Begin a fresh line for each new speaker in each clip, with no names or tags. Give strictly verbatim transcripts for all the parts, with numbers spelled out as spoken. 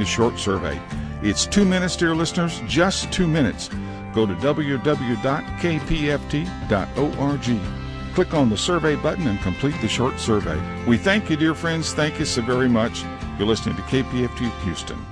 the short survey. It's two minutes, dear listeners, just two minutes. Go to w w w dot k p f t dot org. Click on the survey button and complete the short survey. We thank you, dear friends. Thank you so very much. You're listening to K P F T Houston.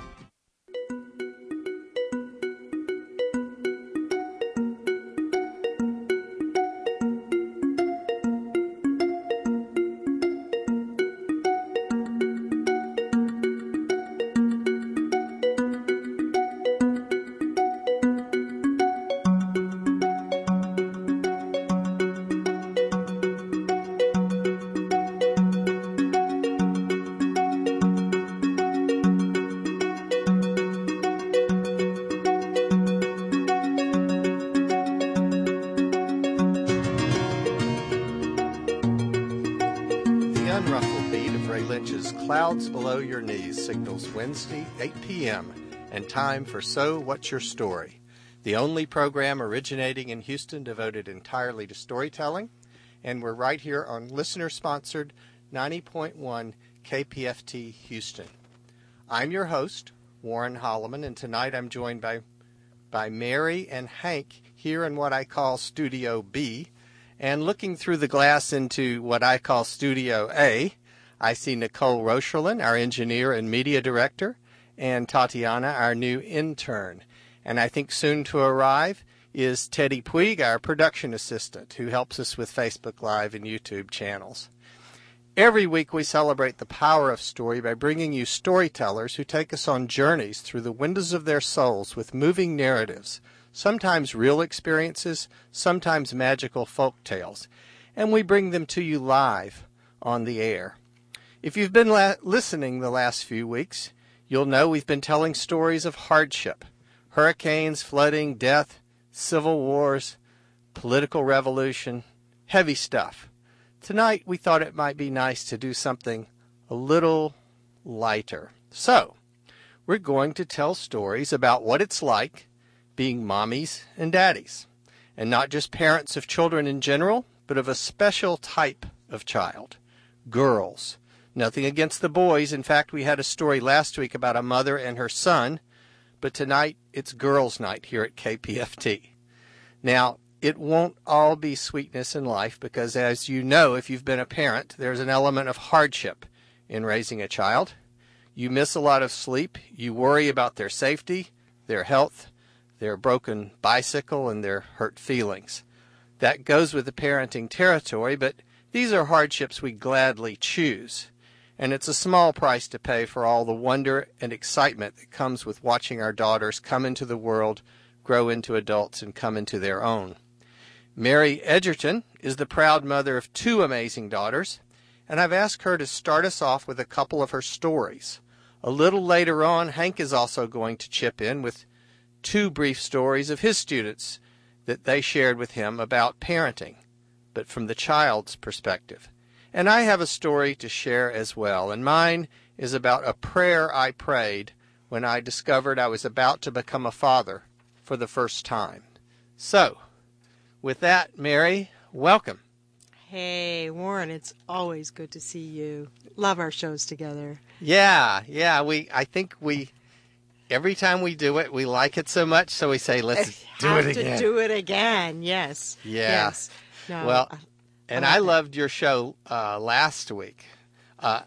Below Your Knees signals Wednesday, eight p.m., and time for So What's Your Story, the only program originating in Houston devoted entirely to storytelling. And we're right here on listener-sponsored ninety point one K P F T Houston. I'm your host, Warren Holloman, and tonight I'm joined by, by Mary and Hank here in what I call Studio B, and looking through the glass into what I call Studio A, I see Nicole Rocherlin, our engineer and media director, and Tatiana, our new intern. And I think soon to arrive is Teddy Puig, our production assistant, who helps us with Facebook Live and YouTube channels. Every week we celebrate the power of story by bringing you storytellers who take us on journeys through the windows of their souls with moving narratives, sometimes real experiences, sometimes magical folk tales. And we bring them to you live on the air. If you've been la- listening the last few weeks, you'll know we've been telling stories of hardship, hurricanes, flooding, death, civil wars, political revolution, heavy stuff. Tonight, we thought it might be nice to do something a little lighter. So, we're going to tell stories about what it's like being mommies and daddies, and not just parents of children in general, but of a special type of child, girls. Nothing against the boys. In fact, we had a story last week about a mother and her son, but tonight it's girls' night here at K P F T. Now, it won't all be sweetness in life because, as you know, if you've been a parent, there's an element of hardship in raising a child. You miss a lot of sleep. You worry about their safety, their health, their broken bicycle, and their hurt feelings. That goes with the parenting territory, but these are hardships we gladly choose. And it's a small price to pay for all the wonder and excitement that comes with watching our daughters come into the world, grow into adults, and come into their own. Mary Edgerton is the proud mother of two amazing daughters, and I've asked her to start us off with a couple of her stories. A little later on, Hank is also going to chip in with two brief stories of his students that they shared with him about parenting, but from the child's perspective. And I have a story to share as well, and mine is about a prayer I prayed when I discovered I was about to become a father for the first time. So, with that, Mary, welcome.
Hey, Warren, it's always good to see you. Love our shows together.
Yeah, yeah, we. I think we, every time we do it, we like it so much, so we say, let's do it again.
Have to do it again, yes.
Yeah.
Yes. No,
well,
I,
and
I,
I
like
loved your show uh, last week. Uh,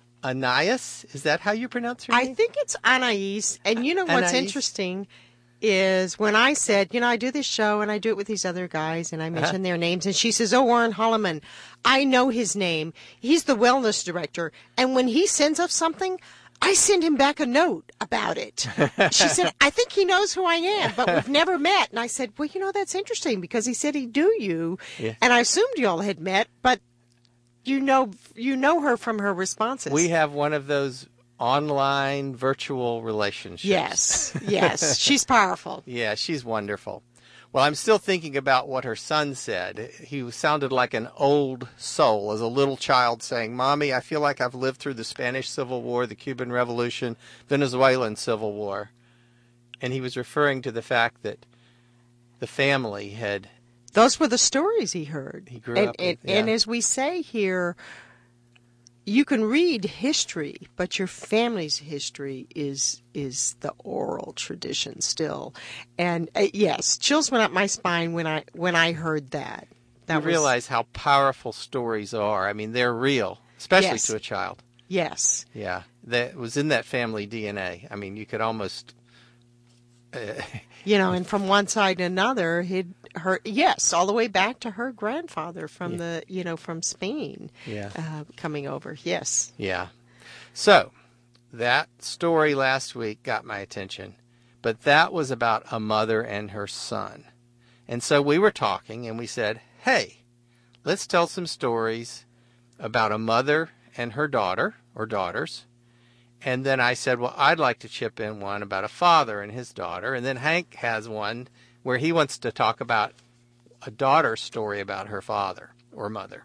Anais, is that how you pronounce her
I
name?
think it's Anais, and you know what's
Anais?
interesting is when I said, you know, I do this show and I do it with these other guys and I mention
Uh-huh.
their names, and she says, oh, Warren Holloman, I know his name. He's the wellness director, and when he sends us something, I send him back a note about it. She said, I think he knows who I am, but we've never met. And I said, well, you know, that's interesting because he said he'd do you.
Yeah.
And I assumed you all had met, but you know, you know her from her responses.
We have one of those online virtual relationships.
Yes, yes. She's powerful.
Yeah, she's wonderful. Well, I'm still thinking about what her son said. He sounded like an old soul as a little child saying, Mommy, I feel like I've lived through the Spanish Civil War, the Cuban Revolution, Venezuelan Civil War. And he was referring to the fact that the family had...
Those were the stories he heard.
He grew
and,
up
and,
with, yeah.
and as we say here, you can read history, but your family's history is is the oral tradition still. And uh, yes, chills went up my spine when I when I heard that. That
you
was,
realize how powerful stories are. I mean, they're real, especially
yes.
to a child.
Yes.
Yeah, that was in that family D N A. I mean, you could almost, uh,
you know, and from one side to another, he'd her yes, all the way back to her grandfather from
yeah.
the you know from Spain,
yeah,
uh, coming over. Yes.
yeah. So that story last week got my attention, but that was about a mother and her son, and so we were talking, and we said, hey, let's tell some stories about a mother and her daughter or daughters. And then I said, well, I'd like to chip in one about a father and his daughter. And then Hank has one where he wants to talk about a daughter's story about her father or mother.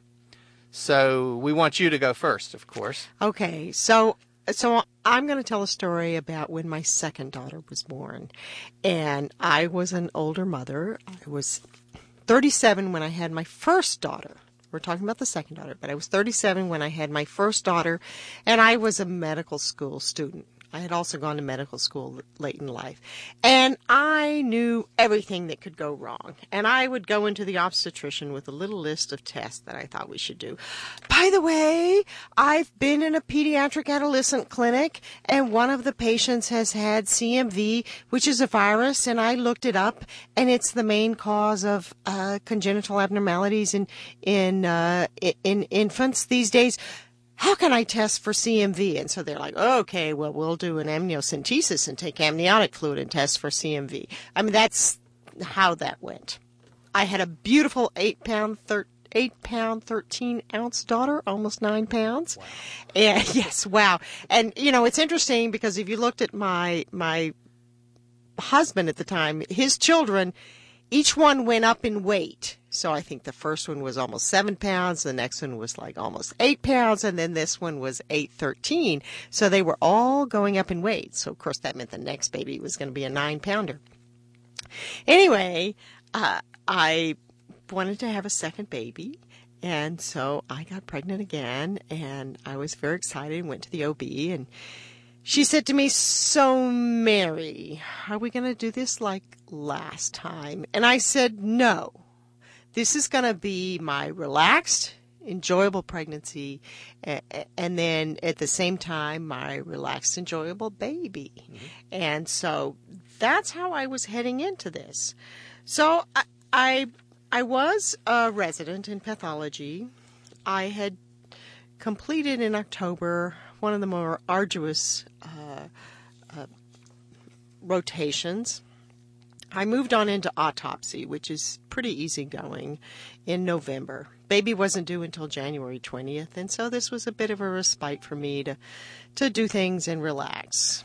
So we want you to go first, of course.
Okay. So so I'm going to tell a story about when my second daughter was born. And I was an older mother. I was thirty-seven when I had my first daughter. We're talking about the second daughter, but I was thirty-seven when I had my first daughter, and I was a medical school student. I had also gone to medical school late in life, and I knew everything that could go wrong. And I would go into the obstetrician with a little list of tests that I thought we should do. By the way, I've been in a pediatric adolescent clinic, and one of the patients has had C M V, which is a virus, and I looked it up, and it's the main cause of uh, congenital abnormalities in in uh, in infants these days. How can I test for C M V? And so they're like, okay, well, we'll do an amniocentesis and take amniotic fluid and test for C M V. I mean, that's how that went. I had a beautiful eight pound, thir- eight pound, thirteen ounce daughter, almost nine pounds.
Wow.
And yes, wow. And you know, it's interesting because if you looked at my my husband at the time, his children, each one went up in weight. So I think the first one was almost seven pounds, the next one was like almost eight pounds, and then this one was eight thirteen. So they were all going up in weight. So of course that meant the next baby was going to be a nine pounder. Anyway, uh, I wanted to have a second baby, and so I got pregnant again, and I was very excited and went to the O B, and she said to me, so Mary, are we going to do this like last time? And I said, no. This is going to be my relaxed, enjoyable pregnancy, and then at the same time, my relaxed, enjoyable baby. Mm-hmm. And so that's how I was heading into this. So I, I, I was a resident in pathology. I had completed in October one of the more arduous uh, uh, rotations. I moved on into autopsy, which is pretty easygoing, in November. Baby wasn't due until January twentieth, and so this was a bit of a respite for me to, to do things and relax.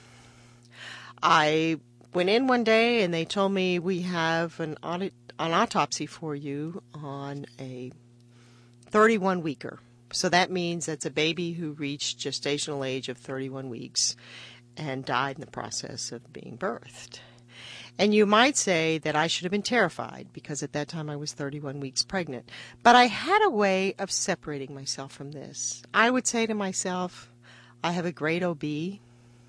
I went in one day, and they told me, we have an, audit, an autopsy for you on a thirty-one weeker. So that means that's a baby who reached gestational age of thirty-one weeks and died in the process of being birthed. And you might say that I should have been terrified because at that time I was thirty-one weeks pregnant. But I had a way of separating myself from this. I would say to myself, I have a great O B.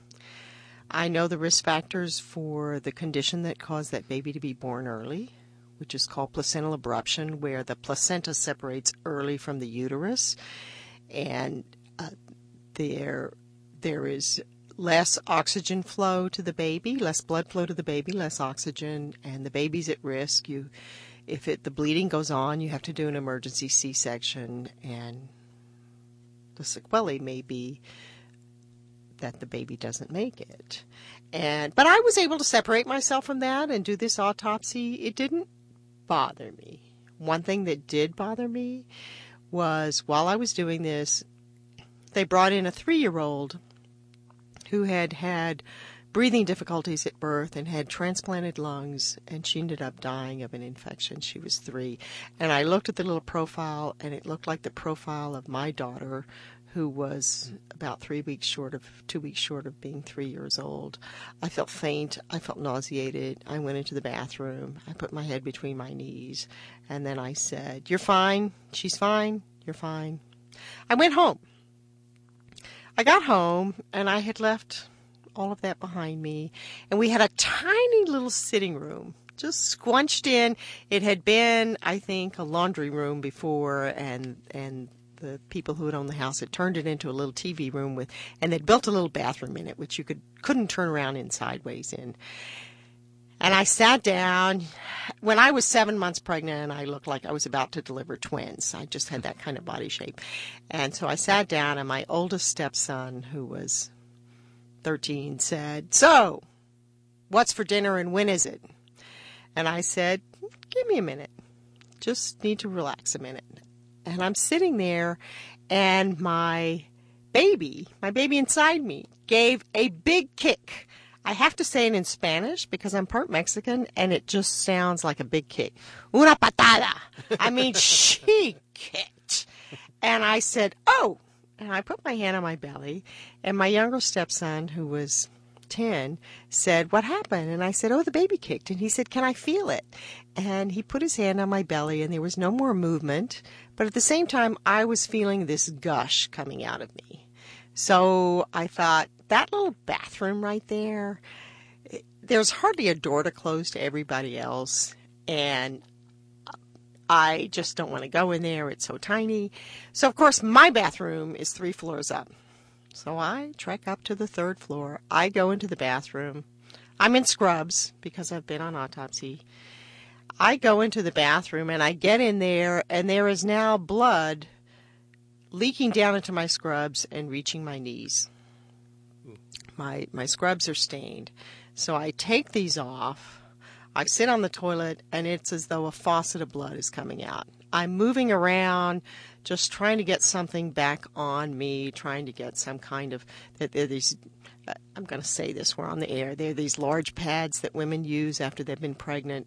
I know the risk factors for the condition that caused that baby to be born early, which is called placental abruption, where the placenta separates early from the uterus. And uh, there, there is less oxygen flow to the baby, less blood flow to the baby, less oxygen, and the baby's at risk. You, if it the bleeding goes on, you have to do an emergency C-section, and the sequelae may be that the baby doesn't make it. And but I was able to separate myself from that and do this autopsy. It didn't bother me. One thing that did bother me was while I was doing this, they brought in a three-year-old who had had breathing difficulties at birth and had transplanted lungs, and she ended up dying of an infection. She was three. And I looked at the little profile, and it looked like the profile of my daughter, who was about three weeks short of, two weeks short of being three years old. I felt faint. I felt nauseated. I went into the bathroom. I put my head between my knees, and then I said, you're fine. She's fine. You're fine. I went home. I got home, and I had left all of that behind me, and we had a tiny little sitting room, just squunched in. It had been, I think, a laundry room before, and and the people who had owned the house had turned it into a little T V room with, and they'd built a little bathroom in it, which you could couldn't turn around in sideways in. And I sat down. When I was seven months pregnant, I looked like I was about to deliver twins. I just had that kind of body shape. And so I sat down, and my oldest stepson, who was thirteen, said, "So, what's for dinner and when is it?" And I said, "Give me a minute. Just need to relax a minute." And I'm sitting there, and my baby, my baby inside me, gave a big kick. I have to say it in Spanish because I'm part Mexican, and it just sounds like a big kick. Una patada. I mean, she kicked. And I said, "Oh." And I put my hand on my belly, and my younger stepson, who was ten, said, "What happened?" And I said, "Oh, the baby kicked." And he said, "Can I feel it?" And he put his hand on my belly, and there was no more movement. But at the same time, I was feeling this gush coming out of me. So I thought, that little bathroom right there, there's hardly a door to close to everybody else. And I just don't want to go in there. It's so tiny. So, of course, my bathroom is three floors up. So I trek up to the third floor. I go into the bathroom. I'm in scrubs because I've been on autopsy. I go into the bathroom, and I get in there, and there is now blood leaking down into my scrubs and reaching my knees. My my scrubs are stained. So I take these off. I sit on the toilet, and it's as though a faucet of blood is coming out. I'm moving around, just trying to get something back on me, trying to get some kind of, there are these, I'm going to say this, we're on the air, there are these large pads that women use after they've been pregnant.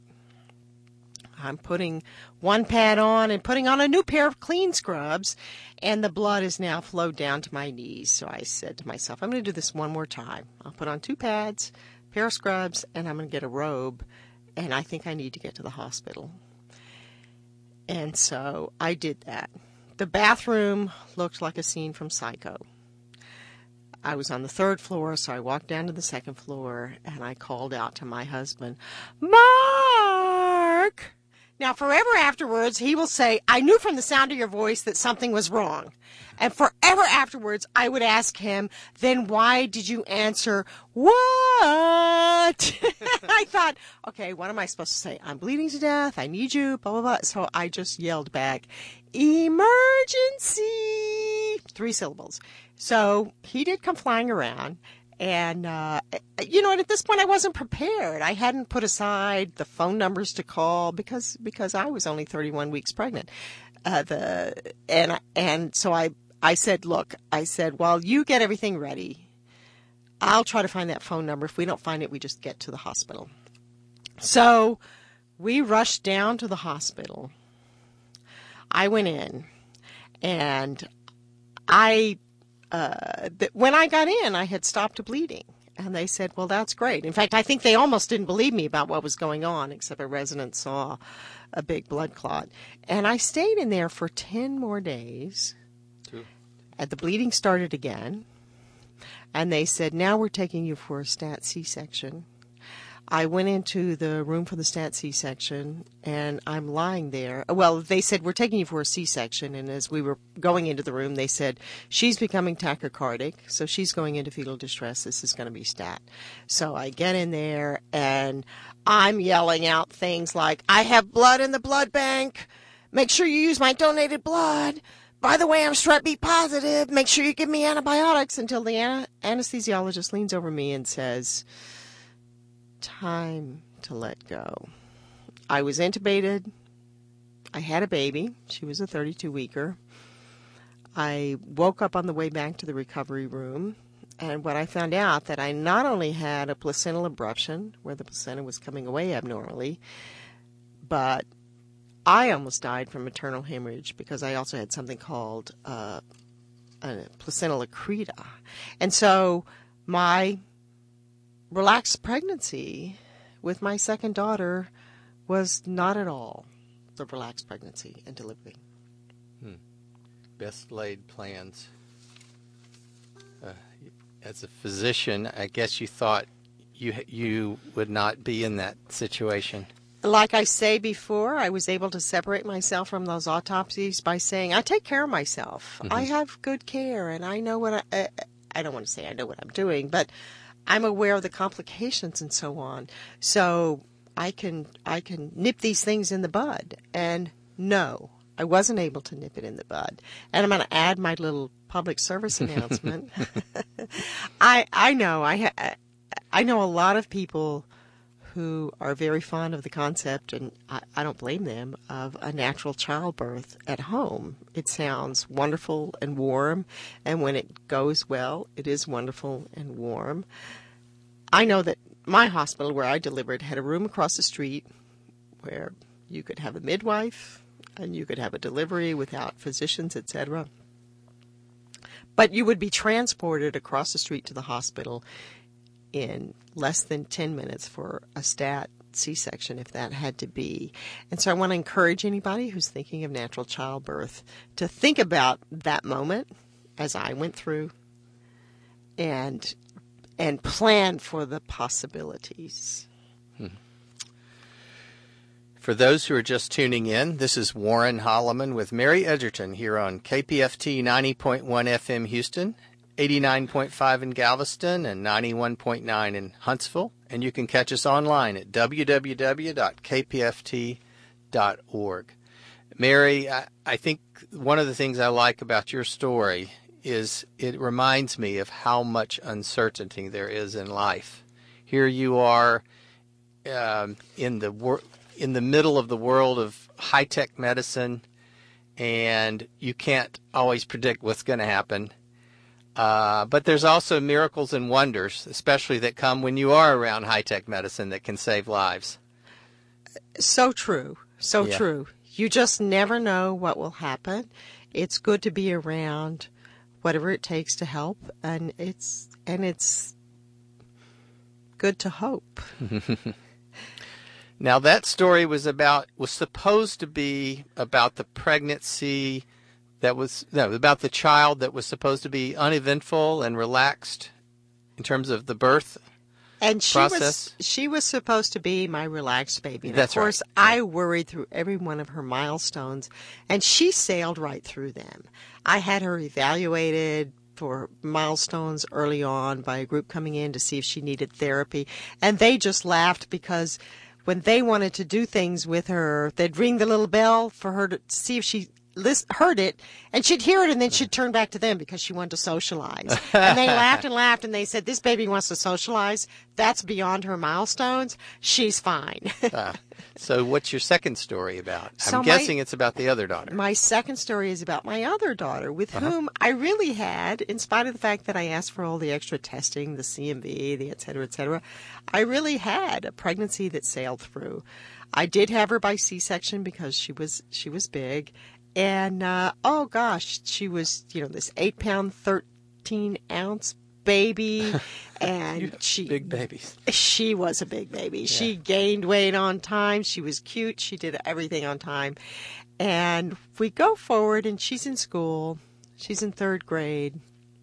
I'm putting one pad on and putting on a new pair of clean scrubs, and the blood has now flowed down to my knees. So I said to myself, I'm going to do this one more time. I'll put on two pads, pair of scrubs, and I'm going to get a robe, and I think I need to get to the hospital. And so I did that. The bathroom looked like a scene from Psycho. I was on the third floor, so I walked down to the second floor, and I called out to my husband, "Mark!" Now, forever afterwards, he will say, "I knew from the sound of your voice that something was wrong." And forever afterwards, I would ask him, "Then why did you answer, what?" I thought, okay, what am I supposed to say? "I'm bleeding to death. I need you, blah, blah, blah." So I just yelled back, "Emergency!" Three syllables. So he did come flying around. And, uh, you know, and at this point I wasn't prepared. I hadn't put aside the phone numbers to call because, because I was only thirty-one weeks pregnant. Uh, the, and, and so I, I said, look, I said, while you get everything ready, I'll try to find that phone number. If we don't find it, we just get to the hospital. So we rushed down to the hospital. I went in, and I, Uh, that when I got in, I had stopped bleeding. And they said, well, that's great. In fact, I think they almost didn't believe me about what was going on, except a resident saw a big blood clot. And I stayed in there for ten more days. Two. And the bleeding started again. And they said, now we're taking you for a stat C-section. I went into the room for the stat C-section, and I'm lying there. Well, they said, we're taking you for a C-section, and as we were going into the room, they said, she's becoming tachycardic, so she's going into fetal distress. This is going to be stat. So I get in there, and I'm yelling out things like, I have blood in the blood bank. Make sure you use my donated blood. By the way, I'm strep B positive. Make sure you give me antibiotics, until the an- anesthesiologist leans over me and says, time to let go. I was intubated. I had a baby. She was a thirty-two weeker. I woke up on the way back to the recovery room, and when I found out that I not only had a placental abruption, where the placenta was coming away abnormally, but I almost died from maternal hemorrhage because I also had something called uh, a placental accreta. And so my relaxed pregnancy with my second daughter was not at all the relaxed pregnancy and delivery.
Hmm. Best laid plans. Uh, as a physician, I guess you thought you you would not be in that situation.
Like I say before, I was able to separate myself from those autopsies by saying, I take care of myself. Mm-hmm. I have good care, and I know what I, uh, I don't want to say I know what I'm doing, but I'm aware of the complications and so on. So I can I can nip these things in the bud. And no, I wasn't able to nip it in the bud. And I'm going to add my little public service announcement. I I know I ha- I know a lot of people who are very fond of the concept, and I, I don't blame them, of a natural childbirth at home. It sounds wonderful and warm, and when it goes well, it is wonderful and warm. I know that my hospital where I delivered had a room across the street where you could have a midwife and you could have a delivery without physicians, et cetera. But you would be transported across the street to the hospital in less than ten minutes for a stat C-section, if that had to be. And so I want to encourage anybody who's thinking of natural childbirth to think about that moment as I went through and and plan for the possibilities.
Hmm. For those who are just tuning in, this is Warren Holloman with Mary Edgerton here on K P F T ninety point one F M Houston, eighty-nine point five in Galveston, and ninety-one point nine in Huntsville. And you can catch us online at w w w dot k p f t dot org. Mary, I, I think one of the things I like about your story is it reminds me of how much uncertainty there is in life. Here you are um, in the wor- in the middle of the world of high-tech medicine, and you can't always predict what's going to happen. Uh, but there's also miracles and wonders, especially that come when you are around high-tech medicine, that can save lives.
So true. So
Yeah.
true. You just never know what will happen. It's good to be around whatever it takes to help, and it's and it's good to hope.
Now, that story was about was supposed to be about the pregnancy that was no about the child that was supposed to be uneventful and relaxed in terms of the birth
and she
process.
was she was supposed to be my relaxed baby. And
That's
of course,
right.
I worried through every one of her milestones, and she sailed right through them. I had her evaluated for milestones early on by a group coming in to see if she needed therapy, and they just laughed because when they wanted to do things with her, they'd ring the little bell for her to see if she list, heard it, and she'd hear it, and then she'd turn back to them because she wanted to socialize. And they laughed and laughed, and they said, this baby wants to socialize. That's beyond her milestones. She's fine.
uh, so what's your second story about? I'm
So my-
guessing it's about the other daughter.
My second story is about my other daughter, with
Uh-huh.
whom I really had, in spite of the fact that I asked for all the extra testing, the C M V, the et cetera, et cetera, I really had a pregnancy that sailed through. I did have her by C-section because she was she was big. And, uh, oh, gosh, she was, you know, this eight-pound, thirteen-ounce baby. And she
Big babies.
She was a big baby. She gained weight on time. She was cute. She did everything on time. And we go forward, and she's in school. She's in third grade.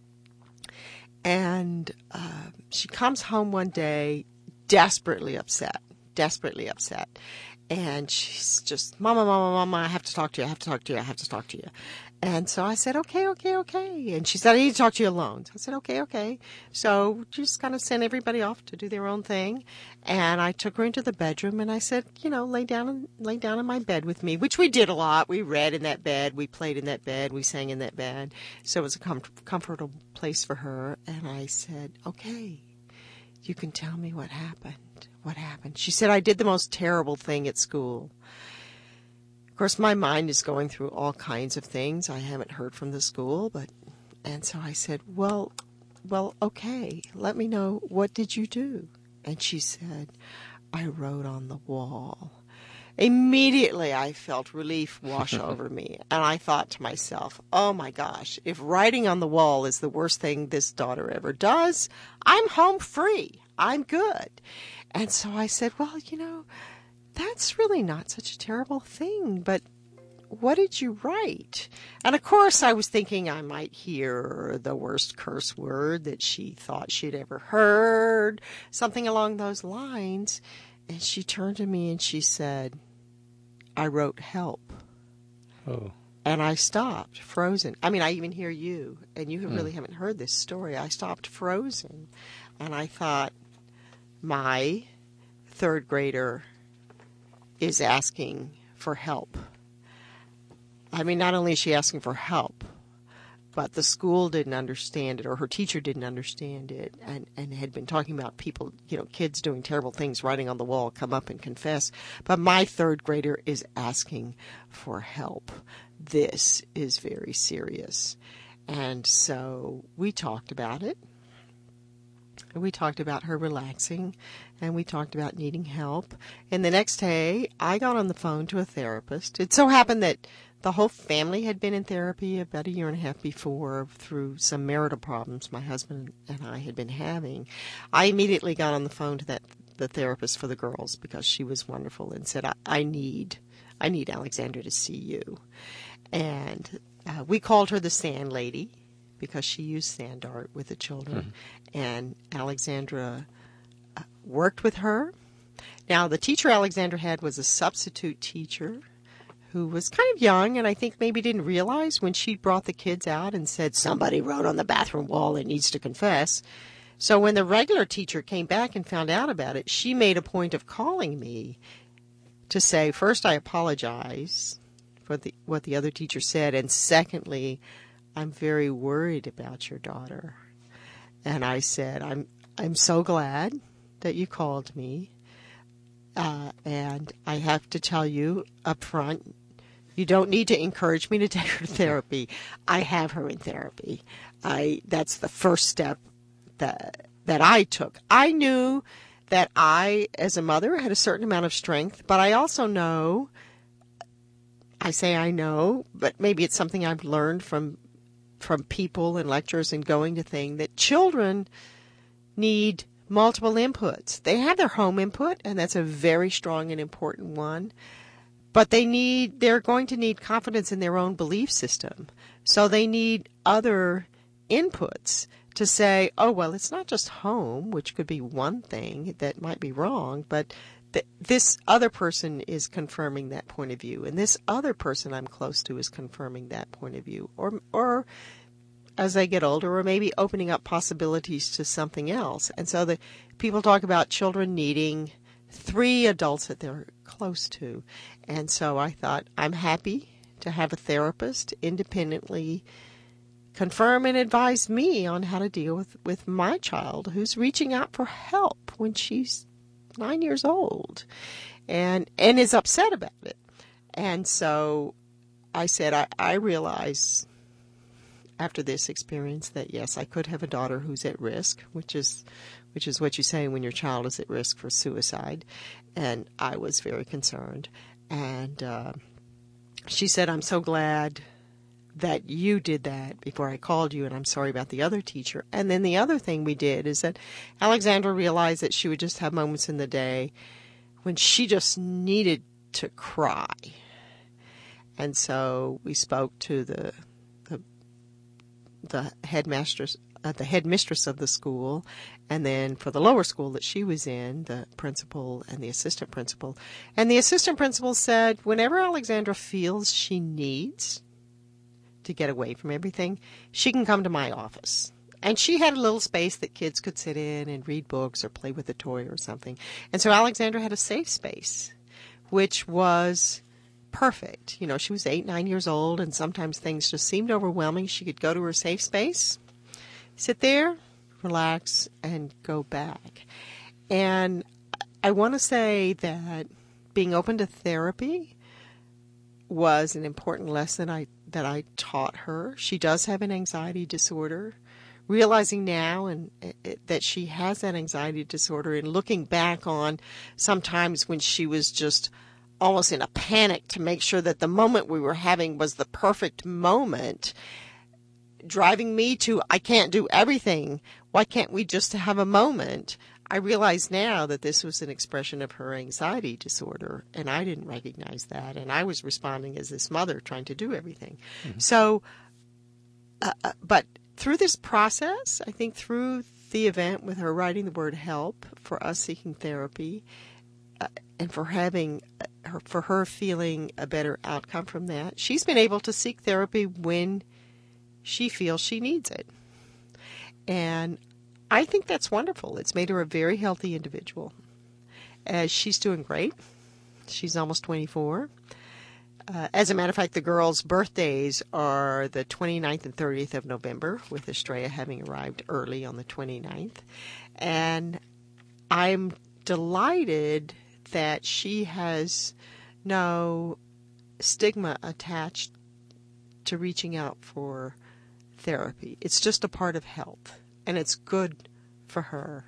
And uh, she comes home one day desperately upset, desperately upset. And she's just, Mama, Mama, Mama, I have to talk to you. I have to talk to you. I have to talk to you. And so I said, okay, okay, okay. And she said, I need to talk to you alone. So I said, okay, okay. So just kind of sent everybody off to do their own thing. And I took her into the bedroom, and I said, you know, lay down and lay down in my bed with me, which we did a lot. We read in that bed. We played in that bed. We sang in that bed. So it was a com- comfortable place for her. And I said, okay, you can tell me what happened. What happened? She said, I did the most terrible thing at school. Of course, my mind is going through all kinds of things. I haven't heard from the school, but, and so I said, well, well, okay, let me know, what did you do? And she said, I wrote on the wall. Immediately, I felt relief wash over me, and I thought to myself, oh my gosh, if writing on the wall is the worst thing this daughter ever does, I'm home free. I'm good. And so I said, well, you know, that's really not such a terrible thing, but what did you write? And of course I was thinking I might hear the worst curse word that she thought she'd ever heard, something along those lines. And she turned to me and she said, I wrote help.
Oh.
And I stopped, frozen. I mean, I even hear you, and you
Mm.
really haven't heard this story. I stopped frozen, and I thought, my third grader is asking for help. I mean, not only is she asking for help, but the school didn't understand it, or her teacher didn't understand it, and, and had been talking about people, you know, kids doing terrible things, writing on the wall, come up and confess. But my third grader is asking for help. This is very serious. And so we talked about it. We talked about her relaxing, and we talked about needing help. And the next day, I got on the phone to a therapist. It so happened that the whole family had been in therapy about a year and a half before through some marital problems my husband and I had been having. I immediately got on the phone to that the therapist for the girls because she was wonderful and said, I, I need I need Alexandra to see you. And uh, we called her the Sand Lady because she used sand art with the children. Mm-hmm. And Alexandra uh, worked with her. Now, the teacher Alexandra had was a substitute teacher who was kind of young and I think maybe didn't realize when she brought the kids out and said, somebody wrote on the bathroom wall and needs to confess. So when the regular teacher came back and found out about it, she made a point of calling me to say, first, I apologize for the, what the other teacher said, and secondly, I'm very worried about your daughter. And I said, I'm I'm so glad that you called me, uh, and I have to tell you up front, you don't need to encourage me to take her to therapy. I have her in therapy. I that's the first step that that I took. I knew that I, as a mother, had a certain amount of strength, but I also know, I say I know, but maybe it's something I've learned from from people and lectures and going to things, that children need multiple inputs. They have their home input, and that's a very strong and important one, but they need, they're going to need confidence in their own belief system. So they need other inputs to say, oh, well, it's not just home, which could be one thing that might be wrong, but th- this other person is confirming that point of view, and this other person I'm close to is confirming that point of view. Or, or as they get older, or maybe opening up possibilities to something else. And so the people talk about children needing three adults that they're close to. And so I thought, I'm happy to have a therapist independently confirm and advise me on how to deal with, with my child who's reaching out for help when she's nine years old and and is upset about it. And so I said, I, I realize after this experience that, yes, I could have a daughter who's at risk, which is which is what you say when your child is at risk for suicide. And I was very concerned. And uh, she said, I'm so glad that you did that before I called you, and I'm sorry about the other teacher. And then the other thing we did is that Alexandra realized that she would just have moments in the day when she just needed to cry. And so we spoke to the the, the headmistress, uh, the headmistress of the school, and then for the lower school that she was in, the principal and the assistant principal. And the assistant principal said, whenever Alexandra feels she needs to get away from everything, she can come to my office. And she had a little space that kids could sit in and read books or play with a toy or something. And so Alexandra had a safe space, which was perfect. You know, she was eight, nine years old, and sometimes things just seemed overwhelming. She could go to her safe space, sit there, relax, and go back. And I want to say that being open to therapy was an important lesson I that I taught her. She does have an anxiety disorder. Realizing now and it, that she has that anxiety disorder, and looking back on sometimes when she was just almost in a panic to make sure that the moment we were having was the perfect moment, driving me to, I can't do everything. Why can't we just have a moment? I realize now that this was an expression of her anxiety disorder, and I didn't recognize that. And I was responding as this mother trying to do everything. Mm-hmm. So, uh, but through this process, I think through the event with her writing the word help, for us seeking therapy, uh, and for having uh, her, for her feeling a better outcome from that, she's been able to seek therapy when she feels she needs it. And I think that's wonderful. It's made her a very healthy individual. As she's doing great. She's almost twenty-four. Uh, as a matter of fact, the girls' birthdays are the twenty-ninth and thirtieth of November, with Estrella having arrived early on the twenty-ninth. And I'm delighted that she has no stigma attached to reaching out for therapy. It's just a part of health, and it's good for her.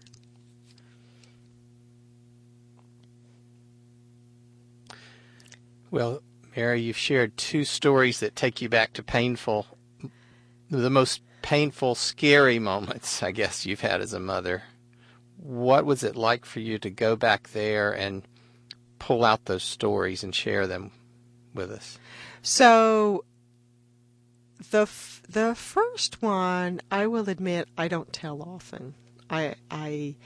Well, Mary, you've shared two stories that take you back to painful, the most painful, scary moments, I guess, you've had as a mother. What was it like for you to go back there and pull out those stories and share them with us?
So the f- the first one, I will admit, I don't tell often. I I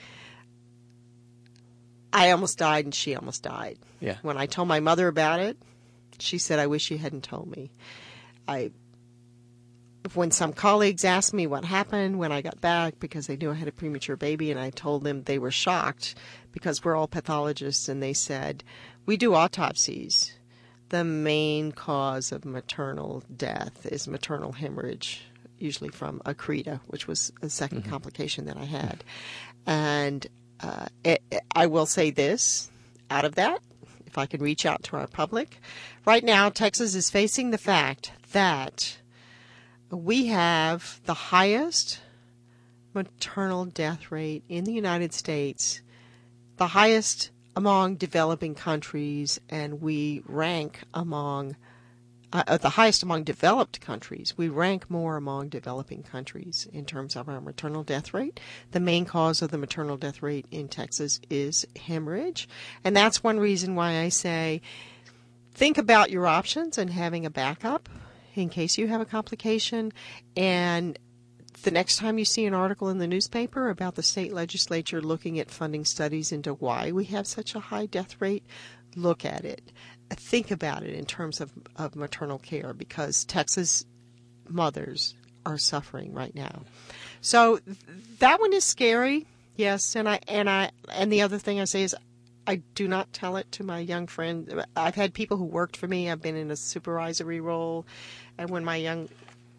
I almost died, and she almost died.
Yeah.
When I told my mother about it, she said, "I wish you hadn't told me." I when some colleagues asked me what happened when I got back, because they knew I had a premature baby, and I told them, they were shocked, because we're all pathologists, and they said, "We do autopsies. The main cause of maternal death is maternal hemorrhage, usually from accreta," which was a second mm-hmm. complication that I had. And uh, it, it, I will say this, out of that, if I can reach out to our public, right now Texas is facing the fact that we have the highest maternal death rate in the United States, the highest among developing countries, and we rank among uh, the highest among developed countries. We rank more among developing countries in terms of our maternal death rate. The main cause of the maternal death rate in Texas is hemorrhage, and that's one reason why I say think about your options and having a backup in case you have a complication. And the next time you see an article in the newspaper about the state legislature looking at funding studies into why we have such a high death rate, look at it. Think about it in terms of, of maternal care, because Texas mothers are suffering right now. So th- that one is scary, yes. And I and I and the other thing I say is, I do not tell it to my young friend. I've had people who worked for me. I've been in a supervisory role, and when my young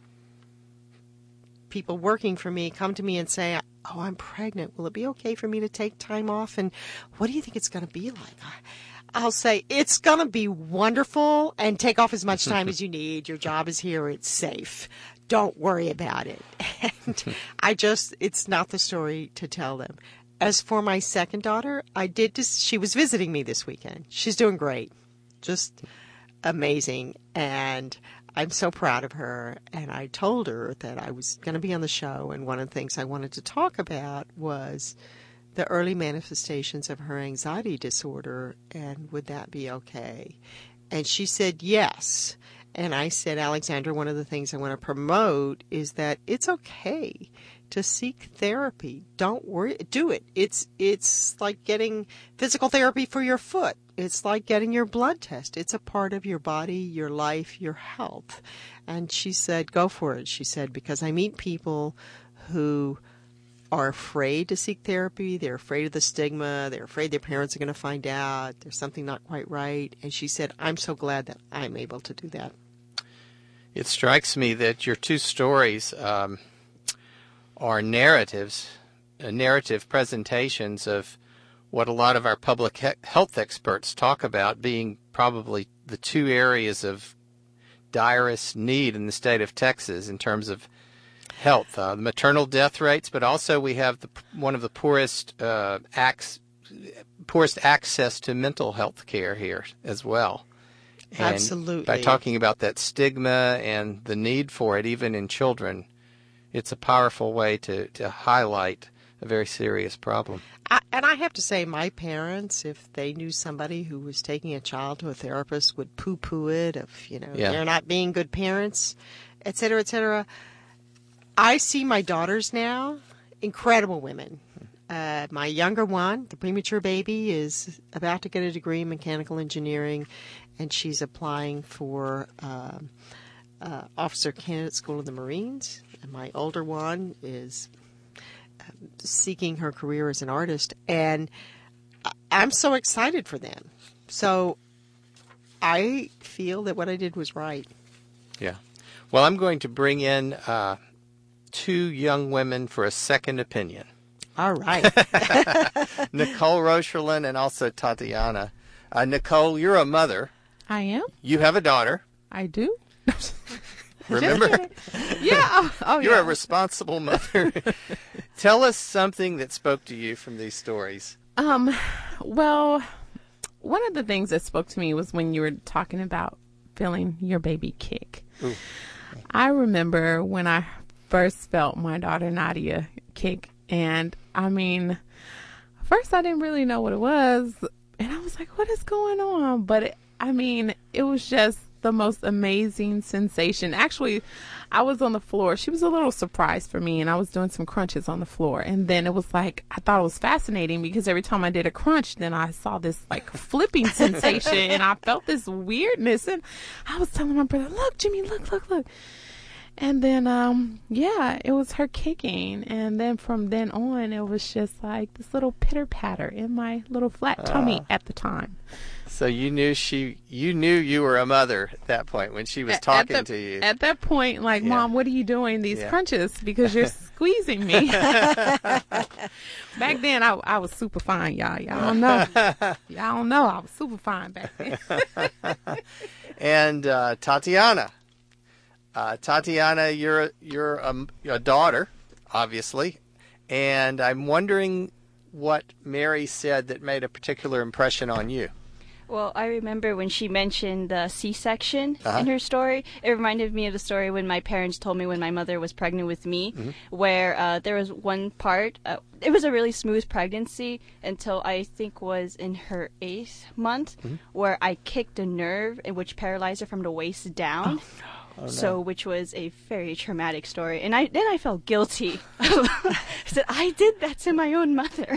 people working for me come to me and say, "Oh, I'm pregnant. Will it be okay for me to take time off? And what do you think it's going to be like?" I'll say, "It's going to be wonderful, and take off as much time as you need. Your job is here. It's safe. Don't worry about it." And I just, it's not the story to tell them. As for my second daughter, I did just, she was visiting me this weekend. She's doing great. Just amazing. And I'm so proud of her. And I told her that I was going to be on the show, and one of the things I wanted to talk about was the early manifestations of her anxiety disorder, and would that be okay? And she said yes. And I said, "Alexandra, one of the things I want to promote is that it's okay to seek therapy. Don't worry. Do it. It's it's like getting physical therapy for your foot. It's like getting your blood test. It's a part of your body, your life, your health." And she said, "Go for it." She said, "Because I meet people who are afraid to seek therapy. They're afraid of the stigma. They're afraid their parents are going to find out. There's something not quite right." And she said, "I'm so glad that I'm able to do that."
It strikes me that your two stories um, are narratives, uh, narrative presentations of what a lot of our public he- health experts talk about being probably the two areas of direst need in the state of Texas in terms of health, uh, the maternal death rates, but also we have the, one of the poorest uh, ac- poorest access to mental health care here as well. And
absolutely.
By talking about that stigma and the need for it, even in children, it's a powerful way to, to highlight a very serious problem.
I, and I have to say, my parents, if they knew somebody who was taking a child to a therapist, would poo-poo it of, you know,
Yeah.
they're not being good parents, et cetera, et cetera. I see my daughters now, incredible women. Uh, my younger one, the premature baby, is about to get a degree in mechanical engineering, and she's applying for uh, uh, officer candidate school in the Marines. And my older one is seeking her career as an artist, and I'm so excited for them. So I feel that what I did was right.
Yeah. Well, I'm going to bring in uh, two young women for a second opinion.
All right.
Nicole Rocherlin and also Tatiana. Uh, Nicole, you're a mother.
I am.
You have a daughter.
I do.
Remember?
Yeah. Oh, oh
You're
yeah.
a responsible mother. Tell us something that spoke to you from these stories.
Um, well, one of the things that spoke to me was when you were talking about feeling your baby kick.
Ooh.
I remember when I first felt my daughter Nadia kick, and I mean, first I didn't really know what it was, and I was like, what is going on? But it, I mean, it was just the most amazing sensation. Actually, I was on the floor. She was a little surprised for me, and I was doing some crunches on the floor. And then it was like, I thought it was fascinating because every time I did a crunch, then I saw this like flipping sensation, and I felt this weirdness. And I was telling my brother, look, Jimmy, look, look, look. And then, um, yeah, it was her kicking. And then from then on, it was just like this little pitter patter in my little flat tummy uh. at the time.
So you knew she, you knew you were a mother at that point when she was talking
at the,
to you.
At that point, like, yeah. Mom, what are you doing? These
yeah.
crunches because you're squeezing me. Back then, I, I was super fine, y'all. Y'all don't know. Y'all don't know. I was super fine back then.
And uh, Tatiana, uh, Tatiana, you're a, you're a, a daughter, obviously, and I'm wondering what Mary said that made a particular impression on you.
Well, I remember when she mentioned the C-section
uh-huh.
in her story. It reminded me of the story when my parents told me when my mother was pregnant with me,
mm-hmm.
where uh, there was one part. Uh, it was a really smooth pregnancy until I think was in her eighth month,
mm-hmm.
where I kicked a nerve which paralyzed her from the waist down.
Oh, no. Oh,
so,
no.
which was a very traumatic story, and I then I felt guilty. I said I did that to my own mother.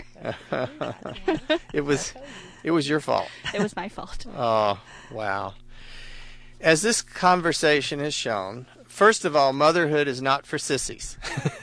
It was. It was your fault.
It was my fault.
Oh, wow. As this conversation has shown, first of all, motherhood is not for sissies.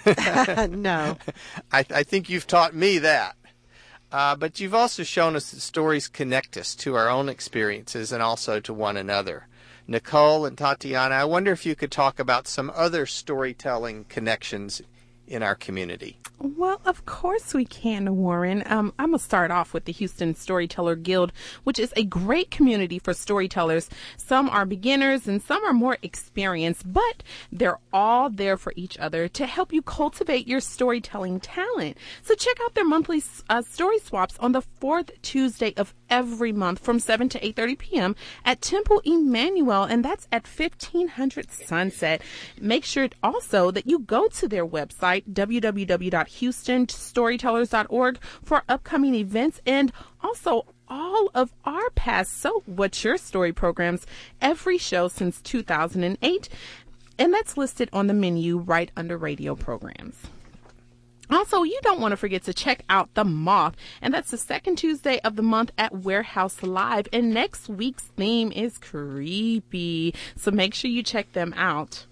No.
I, I think you've taught me that. Uh, but you've also shown us that stories connect us to our own experiences and also to one another. Nicole and Tatiana, I wonder if you could talk about some other storytelling connections in our community.
Well, of course we can, Warren. Um, I'm going to start off with the Houston Storyteller Guild, which is a great community for storytellers. Some are beginners and some are more experienced, but they're all there for each other to help you cultivate your storytelling talent. So check out their monthly uh, story swaps on the fourth Tuesday of every month from seven to eight thirty p.m. at Temple Emmanuel, and that's at fifteen hundred Sunset. Make sure also that you go to their website, w w w dot houston storytellers dot org, for upcoming events and also all of our past So What's Your Story programs, every show since two thousand eight, and that's listed on the menu right under radio programs. Also, you don't want to forget to check out The Moth, and that's the second Tuesday of the month at Warehouse Live, and next week's theme is creepy, so make sure you check them out.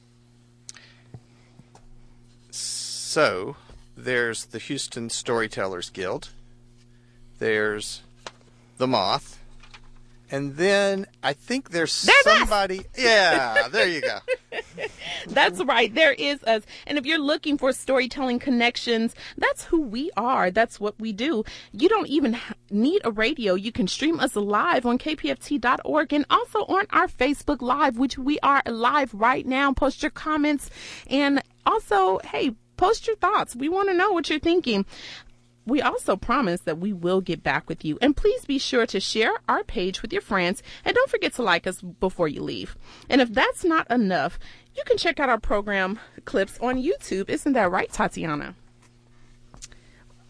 So, there's the Houston Storytellers Guild, there's The Moth, and then I think there's,
there's
somebody...
Us.
Yeah, there you go.
That's right. There is us. And if you're looking for storytelling connections, that's who we are. That's what we do. You don't even need a radio. You can stream us live on k p f t dot org and also on our Facebook Live, which we are live right now. Post your comments and also, hey, post your thoughts. We want to know what you're thinking. We also promise that we will get back with you. And please be sure to share our page with your friends. And don't forget to like us before you leave. And if that's not enough, you can check out our program clips on YouTube. Isn't that right, Tatiana?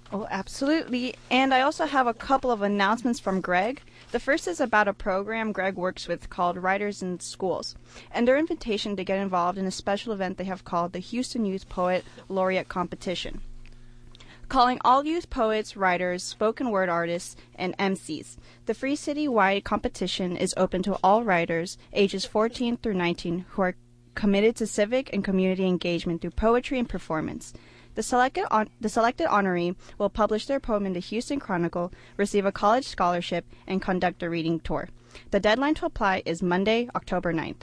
Oh, absolutely. And I also have a couple of announcements from Greg. The first is about a program Greg works with called Writers in Schools, and their invitation to get involved in a special event they have called the Houston Youth Poet Laureate Competition, calling all youth poets, writers, spoken word artists, and M Cs. The free city-wide competition is open to all writers ages fourteen through nineteen who are committed to civic and community engagement through poetry and performance. The selected, on, the selected honoree will publish their poem in the Houston Chronicle, receive a college scholarship, and conduct a reading tour. The deadline to apply is Monday, October ninth.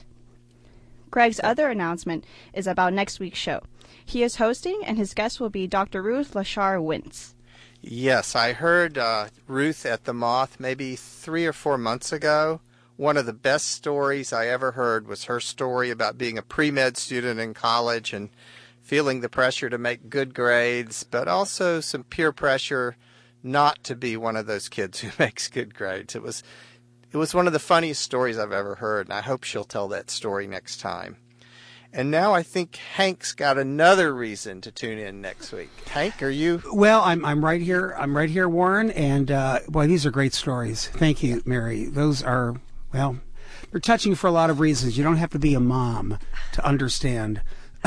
Greg's other announcement is about next week's show. He is hosting, and his guest will be Doctor Ruth Lashar Wintz.
Yes, I heard uh, Ruth at the Moth maybe three or four months ago. One of the best stories I ever heard was her story about being a pre-med student in college and feeling the pressure to make good grades, but also some peer pressure not to be one of those kids who makes good grades. It was it was one of the funniest stories I've ever heard, and I hope she'll tell that story next time. And now I think Hank's got another reason to tune in next week. Hank, are you?
Well, I'm I'm right here. I'm right here, Warren. And uh, boy, these are great stories. Thank you, Mary. Those are, well, they're touching for a lot of reasons. You don't have to be a mom to understand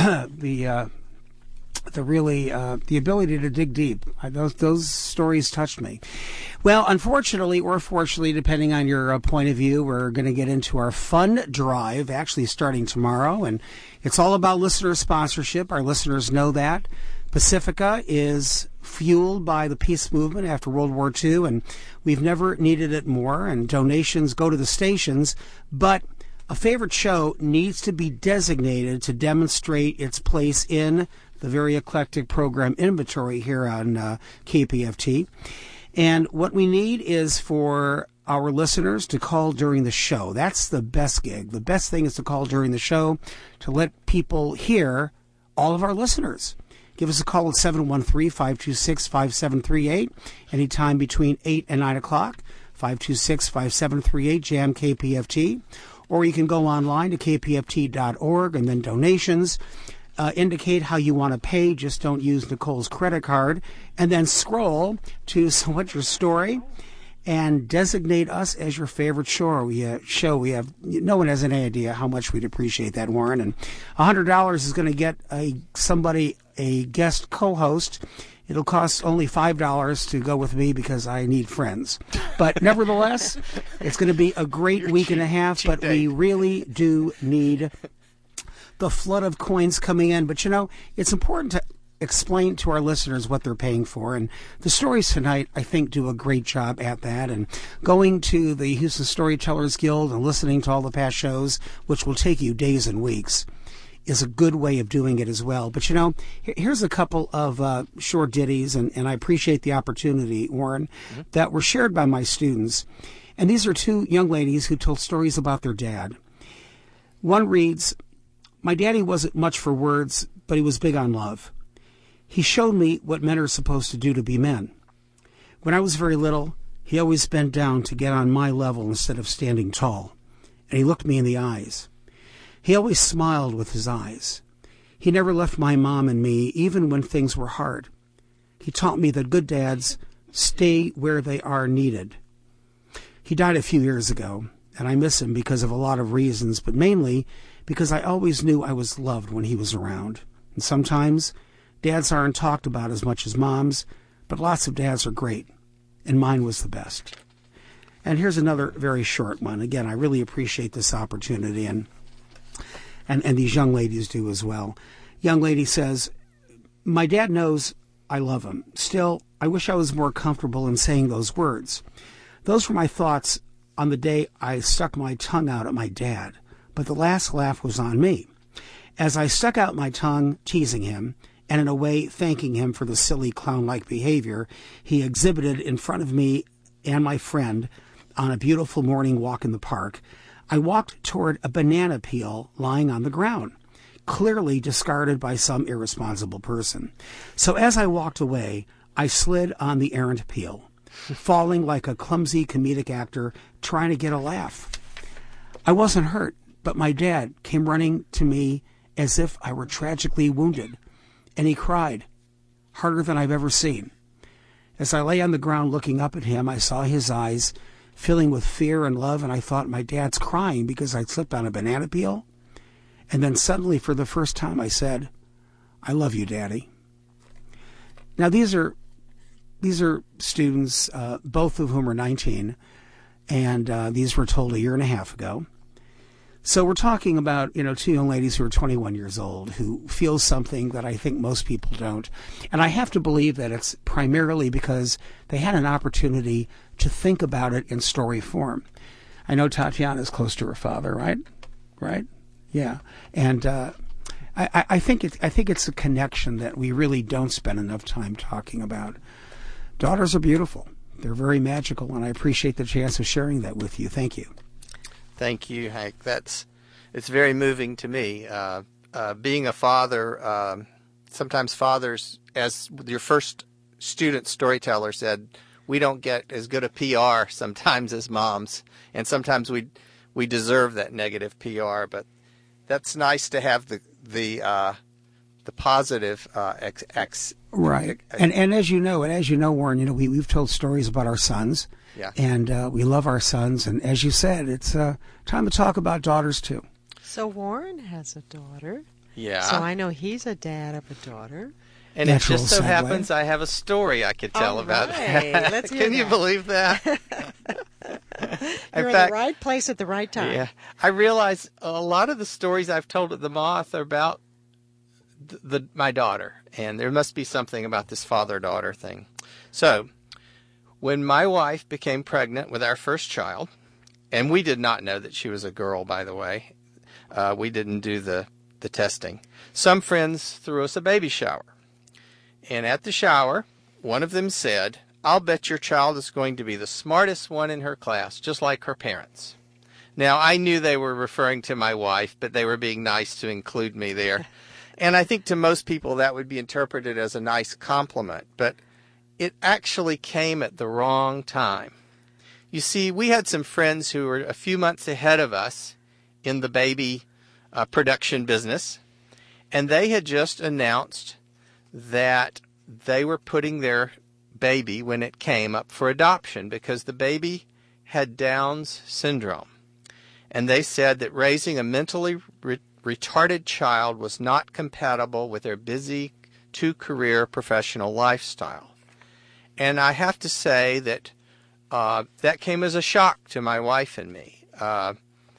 the uh, the really uh, the ability to dig deep. I, those those stories touched me. Well, unfortunately or fortunately, depending on your uh, point of view, we're going to get into our fun drive, actually starting tomorrow, and it's all about listener sponsorship. Our listeners know that. Pacifica is fueled by the peace movement after World War Two, and we've never needed it more, and donations go to the stations, but a favorite show needs to be designated to demonstrate its place in the very eclectic program inventory here on uh, K P F T. And what we need is for our listeners to call during the show. That's the best gig. The best thing is to call during the show to let people hear all of our listeners. Give us a call at seven one three, five two six, five seven three eight, anytime between eight and nine o'clock, five two six, five seven three eight, jam K P F T. Or you can go online to k p f t dot org and then donations. Uh, indicate how you want to pay. Just don't use Nicole's credit card. And then scroll to So What's Your Story and designate us as your favorite show. We, uh, show. We have, no one has any idea how much we'd appreciate that, Warren. And one hundred dollars is going to get a somebody, a guest co-host. It'll cost only five dollars to go with me because I need friends. But nevertheless, it's going to be a great You're week cheap, and a half, but day. We really do need the flood of coins coming in. But, you know, it's important to explain to our listeners what they're paying for. And the stories tonight, I think, do a great job at that. And going to the Houston Storytellers Guild and listening to all the past shows, which will take you days and weeks, is a good way of doing it as well. But, you know, here's a couple of uh, short ditties, and, and I appreciate the opportunity, Warren, mm-hmm. that were shared by my students. And these are two young ladies who told stories about their dad. One reads, "My daddy wasn't much for words, but he was big on love. He showed me what men are supposed to do to be men. When I was very little, he always bent down to get on my level instead of standing tall, and he looked me in the eyes. He always smiled with his eyes. He never left my mom and me, even when things were hard. He taught me that good dads stay where they are needed. He died a few years ago, and I miss him because of a lot of reasons, but mainly because I always knew I was loved when he was around. And sometimes dads aren't talked about as much as moms, but lots of dads are great, and mine was the best." And here's another very short one. Again, I really appreciate this opportunity, and And, and these young ladies do as well. Young lady says, "My dad knows I love him. Still, I wish I was more comfortable in saying those words. Those were my thoughts on the day I stuck my tongue out at my dad, but the last laugh was on me. As I stuck out my tongue, teasing him, and in a way thanking him for the silly clown-like behavior he exhibited in front of me and my friend on a beautiful morning walk in the park, I walked toward a banana peel lying on the ground, clearly discarded by some irresponsible person. So as I walked away, I slid on the errant peel, falling like a clumsy comedic actor trying to get a laugh. I wasn't hurt, but my dad came running to me as if I were tragically wounded, and he cried, harder than I've ever seen. As I lay on the ground looking up at him, I saw his eyes filling with fear and love, and I thought, my dad's crying because I slipped on a banana peel. And then suddenly, for the first time, I said, I love you, Daddy. Now, these are these are students, uh, both of whom are nineteen, and uh, these were told a year and a half ago. So we're talking about, you know, two young ladies who are twenty-one years old who feel something that I think most people don't. And I have to believe that it's primarily because they had an opportunity to think about it in story form. I know Tatiana is close to her father, right? Right? Yeah. And uh, I, I think it, I think it's a connection that we really don't spend enough time talking about. Daughters are beautiful. They're very magical, and I appreciate the chance of sharing that with you. Thank you.
Thank you, Hank. That's it's very moving to me. Uh, uh, being a father, um, sometimes fathers, as your first student storyteller said, we don't get as good a P R sometimes as moms, and sometimes we we deserve that negative P R. But that's nice to have the the uh, the positive uh, ex, ex
right. Ex, and and as you know, and as you know, Warren, you know we we've told stories about our sons.
Yeah.
And uh, we love our sons. And as you said, it's uh, time to talk about daughters, too.
So Warren has a daughter.
Yeah.
So I know he's a dad of a daughter.
And
Natural
it just so
segue.
happens I have a story I could tell
All
about
right.
that.
Let's hear
Can you
that.
believe that?
You're
in
in
fact,
the right place at the right time.
Yeah. I realize a lot of the stories I've told at the Moth are about the, the my daughter. And there must be something about this father-daughter thing. So, when my wife became pregnant with our first child, and we did not know that she was a girl, by the way. Uh, we didn't do the, the testing. Some friends threw us a baby shower. And at the shower, one of them said, I'll bet your child is going to be the smartest one in her class, just like her parents. Now, I knew they were referring to my wife, but they were being nice to include me there. And I think to most people that would be interpreted as a nice compliment. But it actually came at the wrong time. You see, we had some friends who were a few months ahead of us in the baby uh, production business, and they had just announced that they were putting their baby, when it came, up for adoption because the baby had Down's syndrome. And they said that raising a mentally re- retarded child was not compatible with their busy two-career professional lifestyle. And I have to say that uh, that came as a shock to my wife and me. Uh,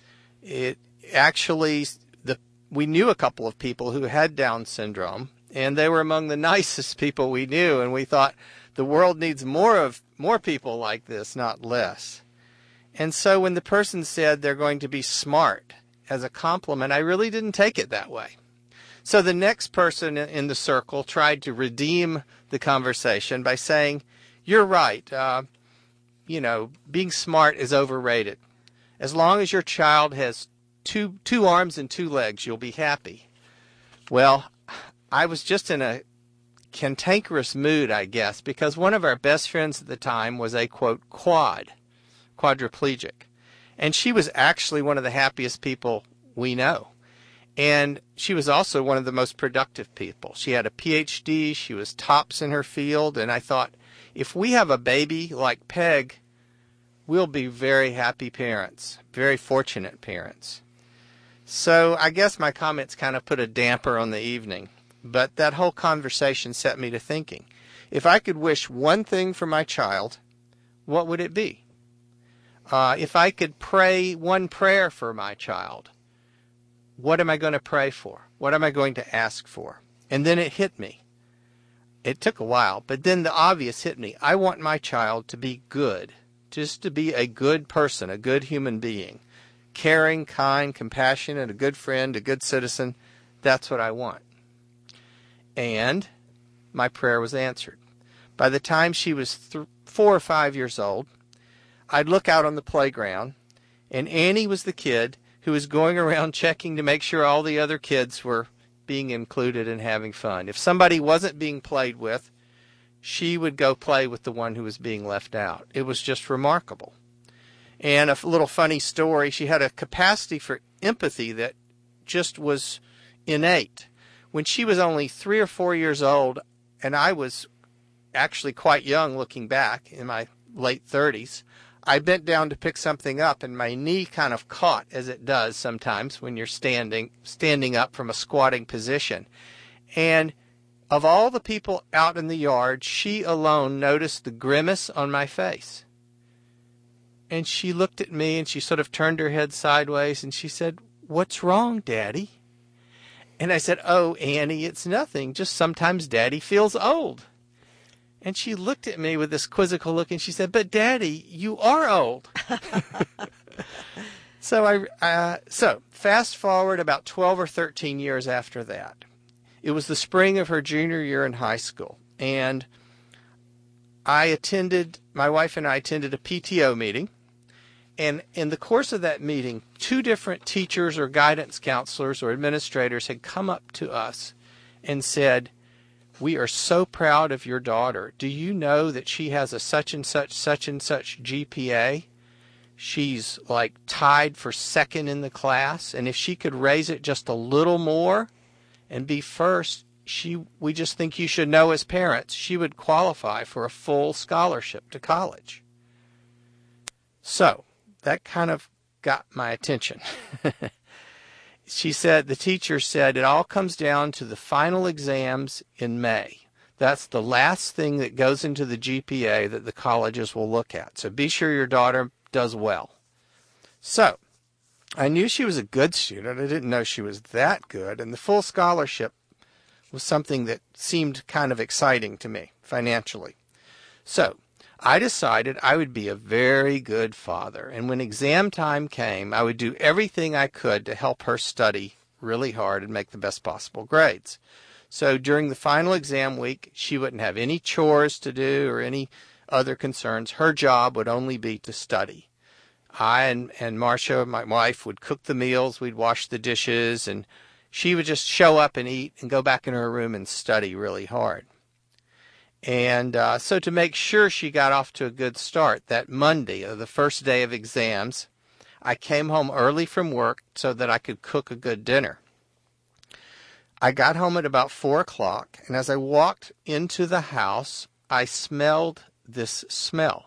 it actually, the we knew a couple of people who had Down syndrome, and they were among the nicest people we knew. And we thought the world needs more of more people like this, not less. And so when the person said they're going to be smart as a compliment, I really didn't take it that way. So the next person in the circle tried to redeem the conversation by saying, you're right, uh, you know, being smart is overrated. As long as your child has two two arms and two legs, you'll be happy. Well, I was just in a cantankerous mood, I guess, because one of our best friends at the time was a, quote, quad, quadriplegic. And she was actually one of the happiest people we know. And she was also one of the most productive people. She had a P H D, she was tops in her field, and I thought, if we have a baby like Peg, we'll be very happy parents, very fortunate parents. So I guess my comments kind of put a damper on the evening, but that whole conversation set me to thinking. If I could wish one thing for my child, what would it be? Uh, if I could pray one prayer for my child, what am I going to pray for? What am I going to ask for? And then it hit me. It took a while, but then the obvious hit me. I want my child to be good, just to be a good person, a good human being, caring, kind, compassionate, a good friend, a good citizen. That's what I want. And my prayer was answered. By the time she was th- four or five years old, I'd look out on the playground, and Annie was the kid who was going around checking to make sure all the other kids were being included and having fun. If somebody wasn't being played with, she would go play with the one who was being left out. It was just remarkable. And a little funny story, she had a capacity for empathy that just was innate. When she was only three or four years old, and I was actually quite young looking back, in my late thirties. I bent down to pick something up, and my knee kind of caught, as it does sometimes when you're standing standing up from a squatting position. And of all the people out in the yard, she alone noticed the grimace on my face. And she looked at me, and she sort of turned her head sideways, and she said, "What's wrong, Daddy?" And I said, "Oh, Annie, it's nothing. Just sometimes Daddy feels old." And she looked at me with this quizzical look, and she said, "But Daddy, you are old." so I, uh, so fast forward about twelve or thirteen years after that. It was the spring of her junior year in high school, and I attended, my wife and I attended a P T O meeting, and in the course of that meeting, two different teachers or guidance counselors or administrators had come up to us and said, "We are so proud of your daughter. Do you know that she has a such and such, such and such G P A? She's like tied for second in the class, and if she could raise it just a little more and be first, she, we just think you should know as parents, she would qualify for a full scholarship to college." So that kind of got my attention. She said, the teacher said, it all comes down to the final exams in May. That's the last thing that goes into the G P A that the colleges will look at. So be sure your daughter does well. So I knew she was a good student. I didn't know she was that good. And the full scholarship was something that seemed kind of exciting to me financially. So I decided I would be a very good father. And when exam time came, I would do everything I could to help her study really hard and make the best possible grades. So during the final exam week, she wouldn't have any chores to do or any other concerns. Her job would only be to study. I and, and Marcia, my wife, would cook the meals, we'd wash the dishes, and she would just show up and eat and go back in her room and study really hard. And uh, so to make sure she got off to a good start, that Monday, uh, the first day of exams, I came home early from work so that I could cook a good dinner. I got home at about four o'clock, and as I walked into the house, I smelled this smell.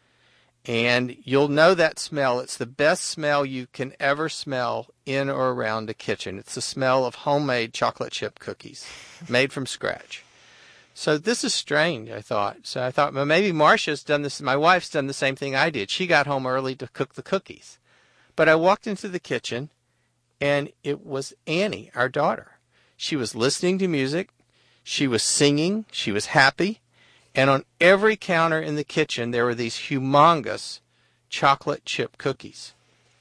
And you'll know that smell. It's the best smell you can ever smell in or around a kitchen. It's the smell of homemade chocolate chip cookies made from scratch. So this is strange, I thought. So I thought, well, maybe Marcia's done this. My wife's done the same thing I did. She got home early to cook the cookies. But I walked into the kitchen, and it was Annie, our daughter. She was listening to music. She was singing. She was happy. And on every counter in the kitchen, there were these humongous chocolate chip cookies.